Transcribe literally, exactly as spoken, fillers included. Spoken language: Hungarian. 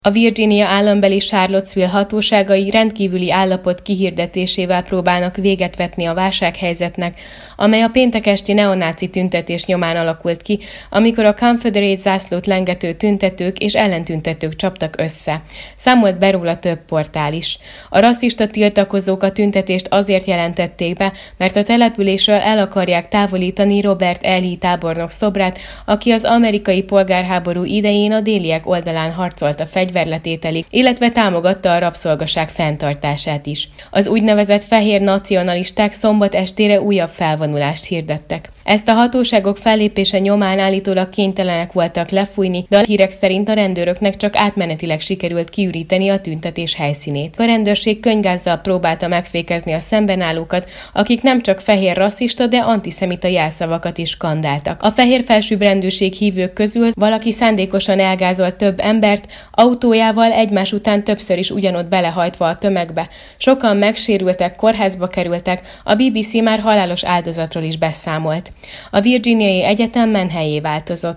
A Virginia állambeli Charlottesville hatóságai rendkívüli állapot kihirdetésével próbálnak véget vetni a válsághelyzetnek, amely a péntek esti neonáci tüntetés nyomán alakult ki, amikor a Confederate zászlót lengető tüntetők és ellentüntetők csaptak össze. Számolt be róla több portál is. A rasszista tiltakozók a tüntetést azért jelentették be, mert a településről el akarják távolítani Robert E. Lee tábornok szobrát, aki az amerikai polgárháború idején a déliek oldalán harcolt a fegyverletételig, illetve támogatta a rabszolgaság fenntartását is. Az úgynevezett fehér nacionalisták szombat estére újabb felvonulást hirdettek. Ezt a hatóságok fellépése nyomán állítólag kénytelenek voltak lefújni, de a hírek szerint a rendőröknek csak átmenetileg sikerült kiüríteni a tüntetés helyszínét. A rendőrség könyvgázzal próbálta megfékezni a szembenállókat, akik nem csak fehér rasszista, de antiszemita jelszavakat is skandáltak. A fehér felsőbbrendűség hívők közül valaki szándékosan elgázolt több embert, autójával egymás után többször is ugyanott belehajtva a tömegbe. Sokan megsérültek, kórházba kerültek, a bé bé cé már halálos áldozatról is beszámolt. A Virginiai Egyetem menhellyé változott.